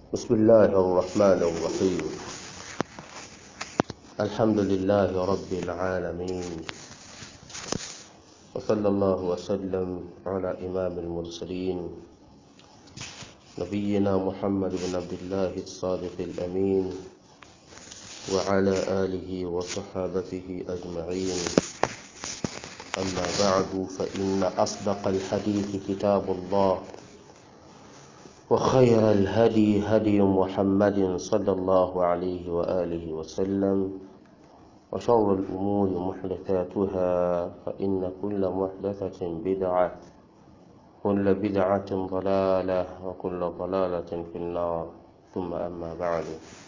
بسم الله الرحمن الرحيم. الحمد لله رب العالمين، وصلى الله وسلم على إمام المرسلين نبينا محمد بن عبد الله الصادق الأمين وعلى آله وصحابته أجمعين. أما بعد، فإن أصدق الحديث كتاب الله، وخير الهدي هدي محمد صلى الله عليه وآله وسلم، وشر الأمور محدثاتها، فإن كل محدثة بدعة، كل بدعة ضلالة، وكل ضلالة في النار. ثم أما بعد،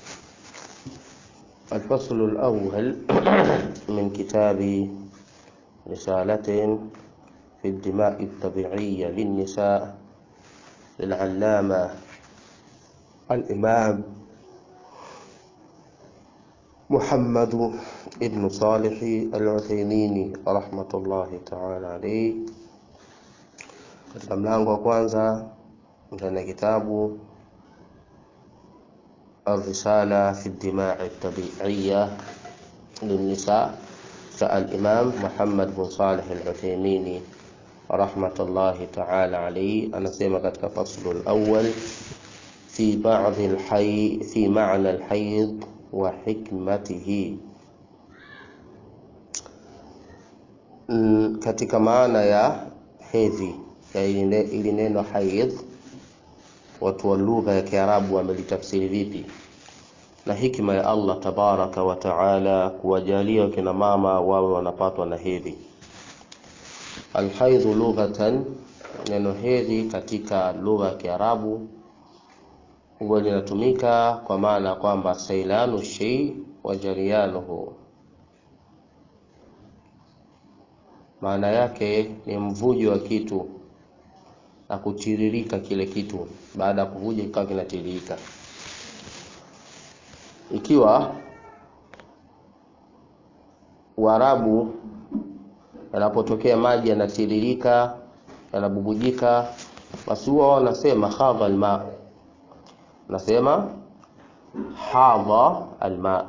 الفصل الأول من كتاب رسالة في الدماء الطبيعية للنساء للعلامة الإمام محمد ابن صالح العثيمين رحمة الله تعالى عليه. Katika mlango wa kwanza ndani ya kitabu الرسالة في الدماء الطبيعية للنساء الإمام محمد بن صالح العثيمين رحمة الله تعالى عليه anasema katika faslu al-awwal في معنى الحيض وحكمته. Katika maana ya hedhi ya ili neno haidh, watu wa lugha ya Kiarabu wamelitafsiri vipi, na hikima ya Allah tabaraka wa taala kuwajalia kina mama wawe wanapatwa na hedhi. Alhaidh lughatan, neno hedhi katika lugha ya Kiarabu huwa linatumika kwa maana kwamba sailanu shay wa jariyanuhu, maana yake ni mvujo wa kitu na kutiririka kile kitu, baada ya kuvuja kikawa kinatiririka. Ikiwa Waarabu yanapotokea maji yanatiririka, yanabubujika, basi huwa wanasema khadha alma, nasema hadha alma.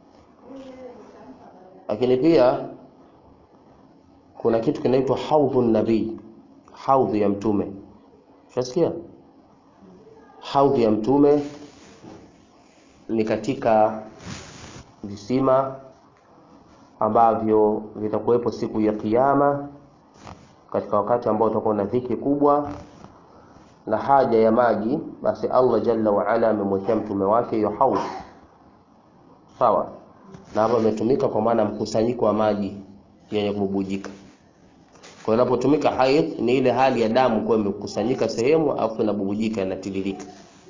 Lakini pia kuna kitu kinaitwa haudhun nabii, haudhi ya mtume. Unasikia? Haudhi ya mtume ni katika visima ambavyo vitakuwepo siku ya kiyama, katika wakati ambao utakuwa na dhiki kubwa na haja ya maji. Basi Allah jalla wa ala amemwekea mtume wake hiyo haudh, sawa, na hapo imetumika kwa maana mkusanyiko wa maji yenye kububujika. Kwa hiyo inapotumika haidh ni ile hali ya damu kuwa imekusanyika sehemu afu inabubujika, inatiririka.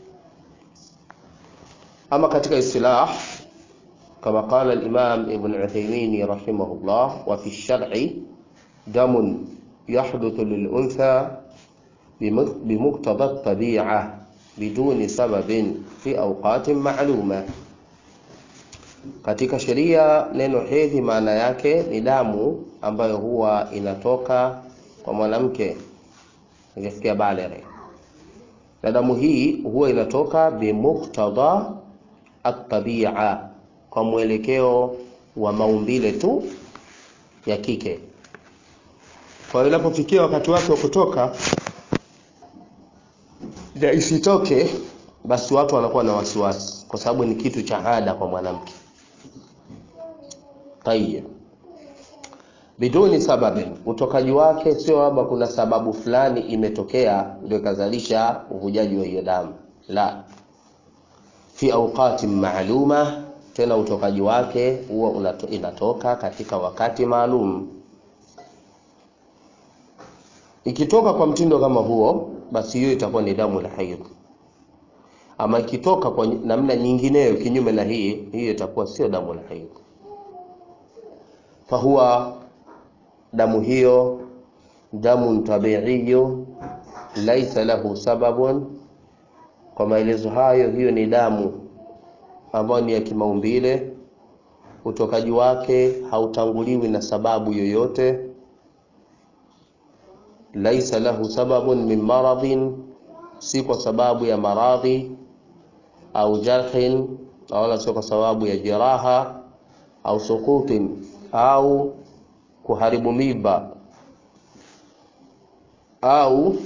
Ama katika istilah, kama qala al-Imam Ibn Uthaymeen rahimahullah, wa fi ash-shar'i damun yahduthu lil-untha بمقتضى الطبيعة بدون سبب في أوقات معلومة. Katika sheria neno hedhi maana yake ni damu ambayo huwa inatoka kwa mwanamke akifikia baligh, na damu hii huwa inatoka bimuqtada at-tabi'a, kwa mwelekeo wa maumbile tu ya kike. Kwa hiyo inapofikia wakati wake wa kutoka na isitoke, basi watu wanakuwa na wasiwasi, kwa sababu ni kitu cha ada kwa mwanamke. Tayeb, biduni sababu, utokaji wake sio labda kuna sababu fulani imetokea ndio kazalisha uvujaji wa hiyo damu, la, fi awqati maaluma, tena utokaji wake huwa inatoka katika wakati maalum. Ikitoka kwa mtindo kama huo, basi hiyo itakuwa ni damu la haidh. Ama ikitoka kwa namna nyingineyo kinyume na hii, hiyo itakuwa sio damu la haidh. Fahuwa, damu hiyo damu tabi'iyo laysa lahu sababun. Kwa maelezo hayo, hiyo ni damu ambayo ni ya kimaumbile, utokaji wake hautanguliwi na sababu yoyote. Laysa lahu sababun min maradhin, si kwa sababu ya maradhi au jarhin, wala sio kwa sababu ya jeraha, au sukutin, au kuharibu mimba, au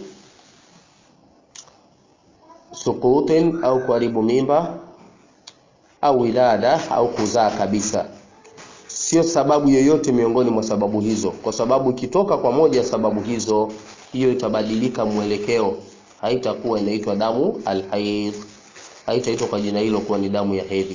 sukutin, au kuharibu mimba, au wilada, au kuzaa kabisa. Sio sababu yoyote miongoni mwa sababu hizo, kwa sababu ikitoka kwa moja ya sababu hizo, hiyo itabadilika mwelekeo, haitakuwa inaitwa damu alhaidh, haitaitwa kwa jina hilo kuwa ni damu ya hedhi.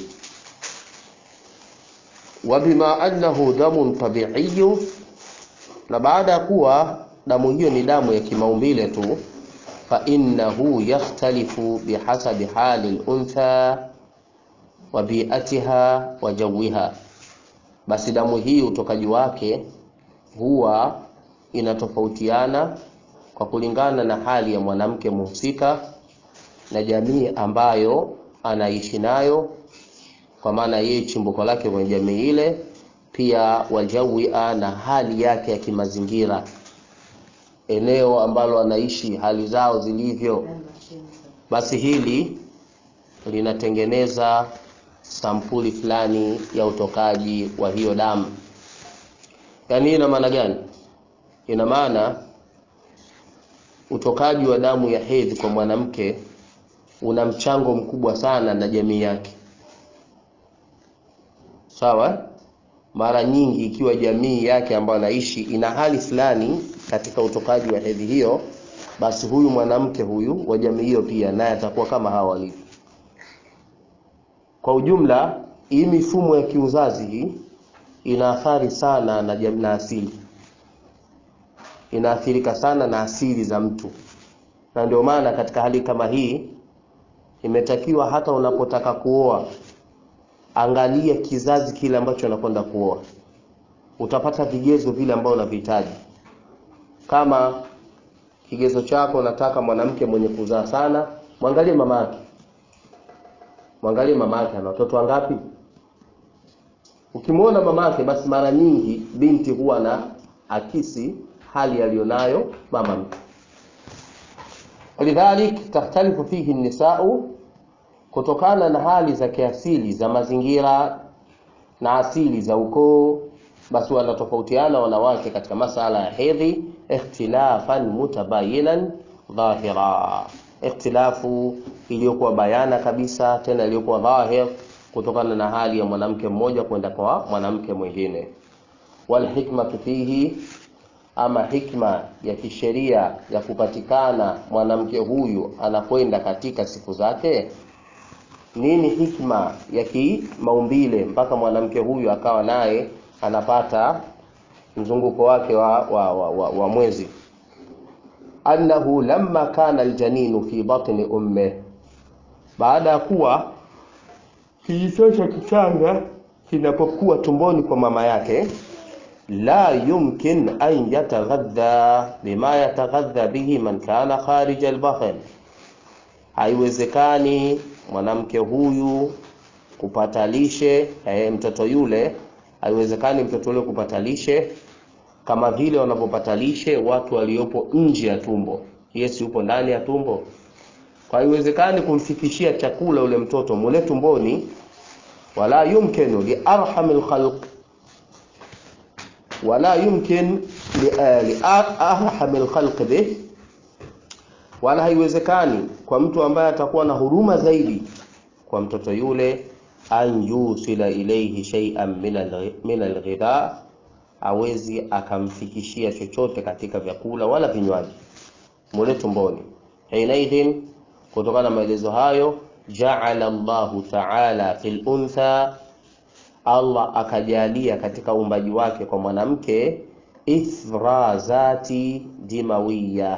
Wa bima annahu damun tabi'iyyu, na baada ya kuwa damu hiyo ni damu ya kimaumbile tu, fa innahu yakhtalifu bihasabi hali al-untha wa bi'atiha wa jawiha, basi damu hii utokaji wake huwa inatofautiana kwa kulingana na hali ya mwanamke muhusika na jamii ambayo anaishi nayo, kwa maana yeye chimbuko lake kwenye jamii ile, pia wajawia, na hali yake ya kimazingira, eneo ambalo anaishi, hali zao zilivyo. Basi hili linatengeneza sampuli fulani ya utokaji wa hiyo damu. Yani ina maana gani? Ina maana utokaji wa damu ya hedhi kwa mwanamke una mchango mkubwa sana na jamii yake. Sawa? Mara nyingi ikiwa jamii yake ambayo anaishi ina hali fulani katika utokaji wa hedhi hiyo, basi huyu mwanamke huyu wa jamii hiyo pia naye atakuwa kama hawa walivyo. Kwa ujumla, hii mifumo ya kiuzazi hii ina athari sana na asili. Inaathirika sana na asili za mtu. Na ndio maana katika hali kama hii imetakiwa hata unapotaka kuoa, angalia kizazi kile ambacho unakwenda kuoa. Utapata vigezo vile ambavyo unavihitaji. Kama kigezo chako unataka mwanamke mwenye kuzaa sana, mwangalie mama yake. Mwangalie mama yake ana watoto wangapi? Ukimwona mama yake, basi mara nyingi binti huwa na akisi hali alionayo mama mtu. Lidhalik tahtalifu fihi nisa'u, kutokana na hali za kiasili za mazingira na asili za ukoo, basi wanatofautiana wanawake katika masala ya hedhi ikhtilafan mutabayinan dhahira, ikhtilafu iliyokuwa bayana kabisa, tena iliyokuwa dhahir, kutokana na hali ya mwanamke mmoja kwenda kwa mwanamke mwingine. Wal hikmatu fihi, ama hikma ya kisheria ya kupatikana mwanamke huyu anakwenda katika siku zake. Nini hikma ya kimaumbile mpaka mwanamke huyu akawa naye anapata mzunguko wake wa mwezi? Annahu lamma kana aljaninu fi batni umme, baada ya kuwa kijitosha kichanga kinapokuwa tumboni kwa mama yake, la yumkin an yataghadha bima yataghadha bihi man kana kharij al-batn, haiwezekani mwanamke huyu kupata lishe, mtoto yule haiwezekani mtoto yule kupata lishe kama vile wanapopata lishe watu waliopo nje ya tumbo. Yesu yupo ndani ya tumbo. Kwa haiwezekani kumfikishia chakula ule mtoto mule tumboni. Wala yumkinu li arhamil khalq, wala yumkin li arhamil khalq bih, wala haiwezekani kwa mtu ambaye atakuwa na huruma zaidi kwa mtoto yule, an yusila ilayhi shay'an min al-ghidha, awezi akamfikishia chochote katika vyakula wala vinywaji mule tumboni. Hainaidhin, kutokana na maelezo hayo, ja'ala Allahu ta'ala fil untha, Allah akajalia katika uumbaji wake kwa mwanamke ifrazati dimawiyya,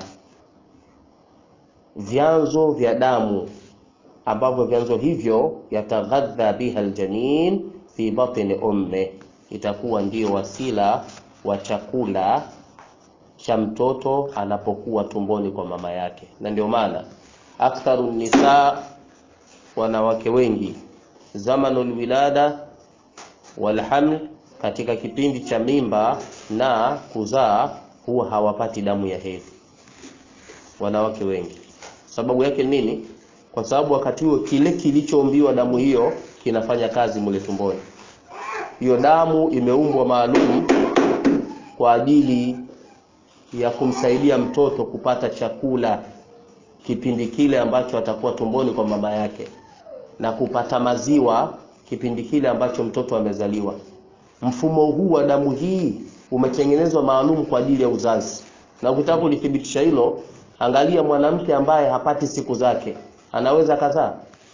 vyanzo vya damu ambavyo vyanzo hivyo yataghadha biha aljanin fi batni umme, itakuwa ndio wasila wa chakula cha mtoto anapokuwa tumboni kwa mama yake. Na ndio maana aktharu nisa, wanawake wengi, zamanul wilada wal haml, katika kipindi cha mimba na kuzaa, huwa hawapati damu ya hedhi wanawake wengi. Sababu yake nini? kwa sababu wakati huo kile kilichoombiwa damu hiyo kinafanya kazi mule tumboni. Hiyo damu imeumbwa maalum kwa ajili ya kumsaidia mtoto kupata chakula kipindi kile ambacho atakuwa tumboni kwa mama yake, na kupata maziwa kipindi kile ambacho mtoto amezaliwa. Mfumo huu wa damu hii umetengenezwa maalum kwa ajili ya uzazi. Na ukitaka kulithibitisha hilo, angalia mwanamke ambaye hapati siku zake, anaweza kuzaa?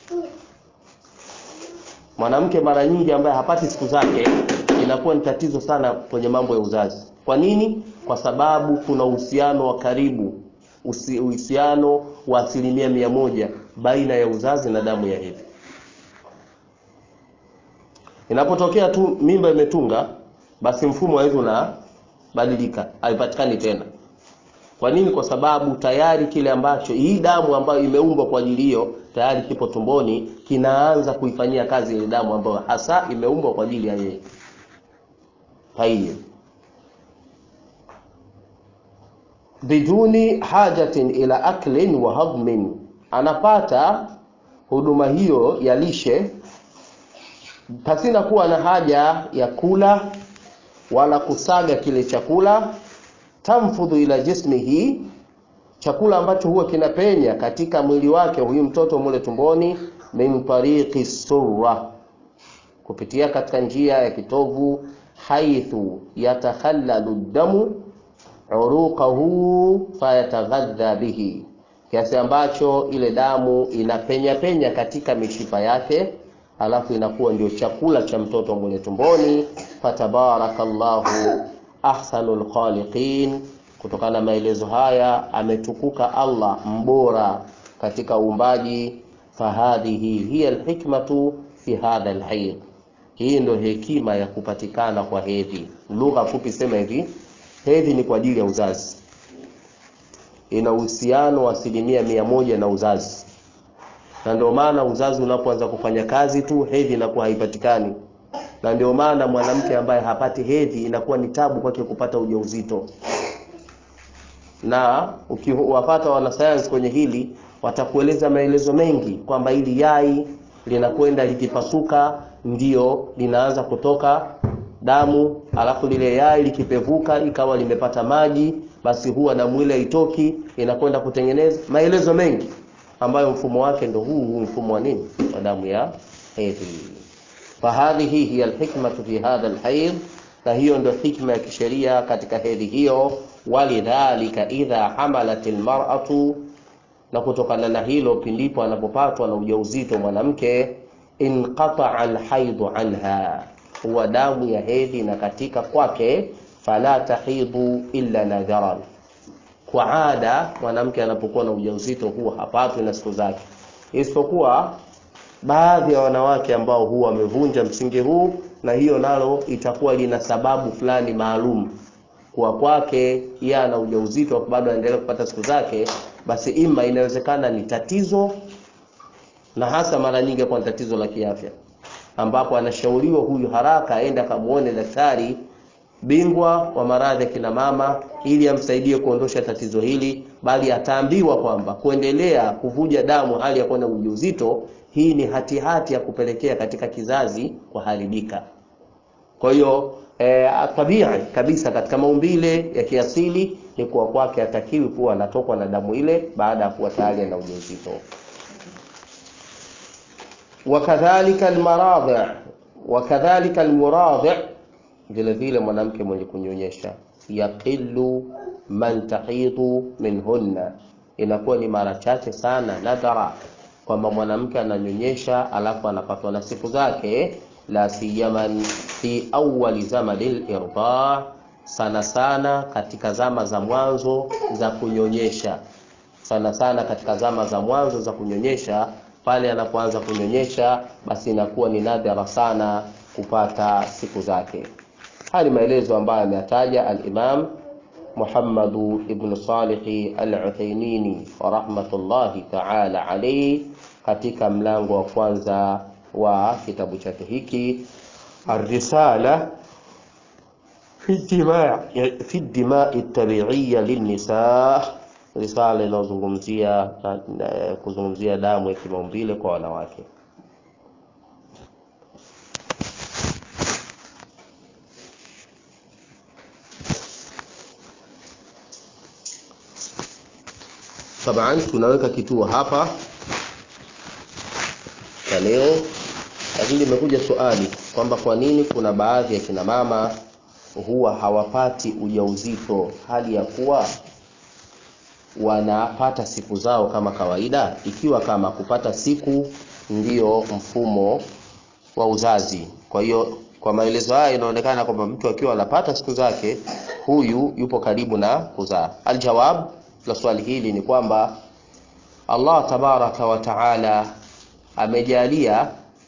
Mwanamke mara nyingi ambaye hapati siku zake inakuwa ni tatizo sana kwenye mambo ya uzazi. Kwa nini? Kwa sababu kuna uhusiano wa karibu, uhusiano wa 100% baina ya uzazi na damu ya hedhi. Inapotokea tu mimba imetunga, basi mfumo wa hedhi unabadilika, haipatikani tena. Kwa nini? Kwa sababu tayari kile ambacho, hii damu ambayo imeumbwa kwa ajili hiyo tayari kipo tumboni, kinaanza kuifanyia kazi ile damu ambayo hasa imeumbwa kwa ajili ya yeye. Haiyo biduni hajatin ila aklin wa hadmin, anapata huduma hiyo ya lishe pasina kuwa na haja ya kula wala kusaga kile chakula. Tamfudhu ila jismihi, chakula ambacho huwa kinapenya katika mwili wake huyu mtoto mule tumboni, min tariqi surra, kupitia katika njia ya kitovu, haithu yatakhallalu damu uruqahu fayataghadha bihi, kiasi ambacho ile damu inapenya katika mishipa yake, alafu inakuwa ndio chakula cha mtoto mule tumboni. Fatabarakallahu ahsanul khaliqin. Kutokana na maelezo haya ametukuka Allah mbora katika uumbaji. Fahadhihi hiya alhikmatu fi hadha alhayd, hii ndio hekima ya kupatikana kwa hedhi. Lugha fupi sema hivi, hedhi ni kwa ajili ya uzazi, ina uhusiano wa 100% na uzazi, na ndio maana uzazi unapoanza kufanya kazi tu hedhi inakuwa haipatikani. Na ndio maana mwanamke ambaye hapati hedhi inakuwa ni tabu kwake kupata ujauzito. Na ukiwapata wanasayansi kwenye hili watakueleza maelezo mengi kwamba hili yai linakwenda likipasuka ndio linaanza kutoka damu, alafu lile yai likipevuka ikawa limepata maji, basi huwa damu ile haitoki, inakwenda kutengeneza maelezo mengi ambayo mfumo wake ndio huu mfumo wa nini, wa damu ya hedhi. Fahadhihi hiya alhikmatu fi hadha alhayd, na hiyo ndio hikma ya kisheria katika hedhi hiyo. Walidhalika idha hamalat almar'atu, na kutokana na hilo pindipo anapopatwa na ujauzito mwanamke, inqata'a alhayd anha, huwa damu ya hedhi na katika kwake, fala tahidu illa nadharan. Kwa ada mwanamke anapokuwa na ujauzito huwa hapatwi na siku zake, isipokuwa baadhi ya wanawake ambao huwa wamevunja msingi huu, na hiyo nalo itakuwa lina sababu fulani maalum. Kwa kwake yeye ana ujauzito bado anaendelea kupata siku zake, basi ima inawezekana ni tatizo, na hasa mara nyingi kwa tatizo la kiafya, ambapo anashauriwa huyu haraka aende akamuone daktari bingwa wa maradhi ya kina mama ili amsaidie kuondosha tatizo hili, bali ataambiwa kwamba kuendelea kuvuja damu hali ya kuwa na ujauzito, hii ni hatihati ya kupelekea katika kizazi kuharibika. Kwa hiyo tabia kabisa katika maumbile ya kiasili ni kuwa kwake atakiwi kuwa anatokwa na damu ile baada ya kuwa tayari na ujauzito. Wakadhalika almuradhi, vile vile mwanamke mwenye kunyonyesha, yaqillu man tahidu minhunna, inakuwa ni mara chache sana nadhara kwamba mwanamke ananyonyesha alafu anapatwa na siku zake, la siyaman fi awwal zamanil irda, sana katika zama za mwanzo za kunyonyesha, sana katika zama za mwanzo za kunyonyesha. Pale anapoanza kunyonyesha basi inakuwa ni nadhara sana kupata siku zake. Hali maelezo ambayo ametaja al-Imam Muhammad ibn Salih al-Uthaymeen rahmatullahi ta'ala alayhi katika mlango wa kwanza wa kitabu chake hiki, Ar-Risala fi ad-Dima' at-Tabi'iyya lin-Nisaa, risala inayozungumzia kuzungumzia damu ya kimaumbile kwa wanawake. Taban tunaweka kituo hapa kwa leo, lakini imekuja swali kwamba kwa nini kuna baadhi ya kina mama huwa hawapati ujauzito hali ya kuwa wanapata siku zao kama kawaida, ikiwa kama kupata siku ndiyo mfumo wa uzazi. Kwa hiyo kwa maelezo haya inaonekana kwamba mtu akiwa anapata siku zake, huyu yupo karibu na kuzaa. Aljawab la swali hili ni kwamba Allah tabaraka wa taala amejalia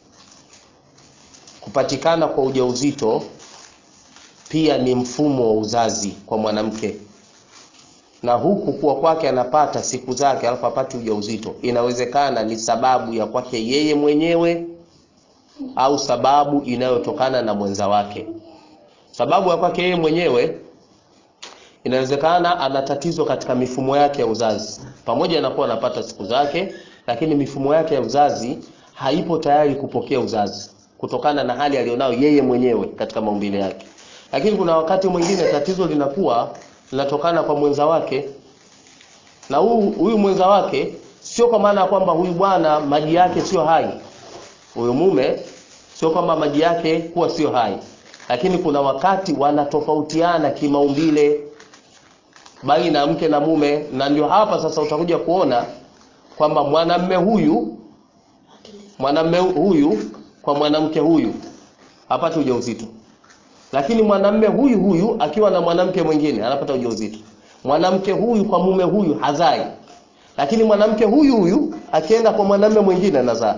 kupatikana kwa ujauzito pia ni mfumo wa uzazi kwa mwanamke, na huku kuwa kwake anapata siku zake alafu apate ujauzito, inawezekana ni sababu ya kwake yeye mwenyewe au sababu inayotokana na mwenza wake. Sababu ya kwake yeye mwenyewe, inawezekana ana tatizo katika mifumo yake ya uzazi, pamoja na kuwa anapata siku zake, lakini mifumo yake ya uzazi haipo tayari kupokea uzazi kutokana na hali alionayo yeye mwenyewe katika maumbile yake. Lakini kuna wakati mwingine tatizo linatokana kwa mwenza wake, na huyu mwenza wake sio kwa maana kwamba huyu bwana maji yake sio hai, huyu mume sio kwamba maji yake kuwa sio hai, lakini kuna wakati wanatofautiana kimaumbile baina ya mke na mume. Na ndio hapa sasa utakuja kuona kwamba mwanamume huyu kwa mwanamke huyu hapati ujauzito, lakini mwanamume huyu akiwa na mwanamke mwingine anapata ujauzito. Mwanamke huyu kwa mume huyu hazai, lakini mwanamke huyu akienda kwa mwanamume mwingine anazaa.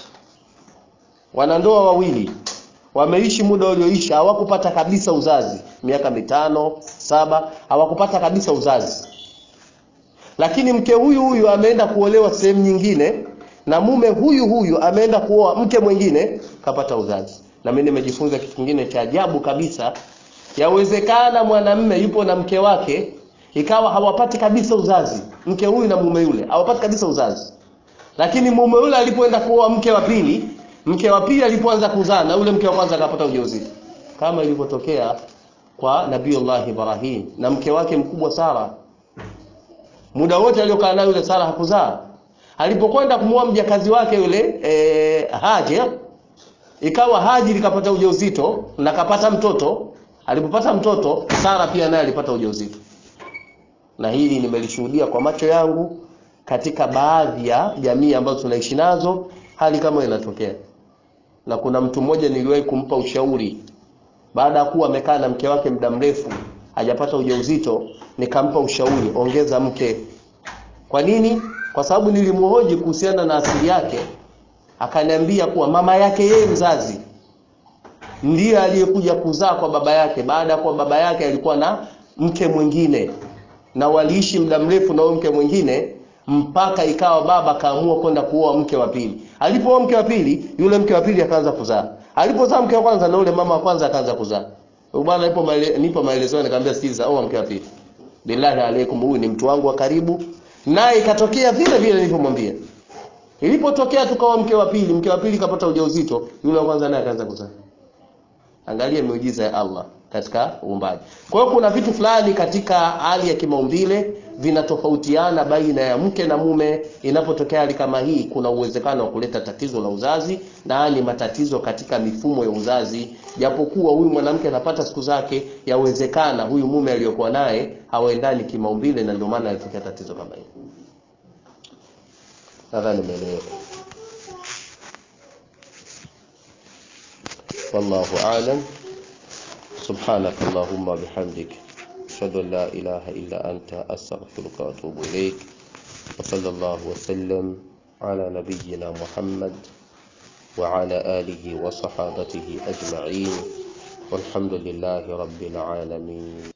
Wanandoa wawili wameishi muda ulioisha, hawakupata kabisa uzazi, miaka 5, 7 hawakupata kabisa uzazi, lakini mke huyu ameenda kuolewa sehemu nyingine, na mume huyu ameenda kuoa mke mwingine kapata uzazi. Na mimi nimejifunza kitu kingine cha ajabu kabisa. Yawezekana mwanamume yupo na mke wake ikawa hawapati kabisa uzazi, mke huyu na mume yule hawapati kabisa uzazi, lakini mume yule alipoenda kuoa mke wa pili alipoanza kuzaa, na yule mke wa kwanza akapata ujauzito, kama ilivyotokea kwa Nabiiullah Ibrahim na mke wake mkubwa Sara. Muda wote aliokaa naye yule Sara hakuzaa. Alipokwenda kumuoa mjakazi wake yule Hajar, ikawa Hajar kapata ujauzito na kapata mtoto. Alipopata mtoto, Sara pia naye alipata ujauzito. Na hili nimelishuhudia kwa macho yangu katika baadhi ya jamii ambazo tunaishi nazo, hali kama inatokea. Na kuna mtu mmoja niliwahi kumpa ushauri, baada ya kuwa amekaa na mke wake muda mrefu hajapata ujauzito, nikampa ushauri, ongeza mke. Kwa nini? Kwa sababu nilimhoji kuhusiana na asili yake, akaniambia kuwa mama yake yeye mzazi ndiye aliyekuja kuzaa kwa baba yake, baada ya kuwa baba yake alikuwa na mke mwingine na waliishi muda mrefu na mke mwingine, mpaka ikawa baba kaamua kwenda kuoa mke wa pili. Alipooa mke wa pili, yule mke wa pili akaanza kuzaa. Alipozaa mke wa kwanza, na yule mama wa kwanza akaanza kuzaa. Bwana nipo maelezo, nikamwambia sikiliza, oa mke wa pili. Billahi alaikum, huyu ni mtu wangu wa karibu. Naye ikatokea vile vile nilivyomwambia. Ilipotokea tukaoa mke wa pili kapata ujauzito, yule wa kwanza naye akaanza kuzaa. Angalia miujiza ya Allah katika uumbaji. Kwa hiyo kuna vitu fulani katika hali ya kimaumbile vinatofautiana baina ya mke na mume. Inapotokea hali kama hii, kuna uwezekano wa kuleta tatizo la uzazi, na ni matatizo katika mifumo ya uzazi. Japokuwa huyu mwanamke anapata siku zake, yawezekana huyu mume aliyokuwa naye hawaendani kimaumbile, na ndio maana ilitokea tatizo kama hili. Nadhani nimeeleweka. والله أعلم. سبحانك اللهم وبحمدك أشهد أن لا إله إلا أنت أستغفرك وأتوب إليك. وصلى الله وسلم على نبينا محمد وعلى آله وصحابته أجمعين، والحمد لله رب العالمين.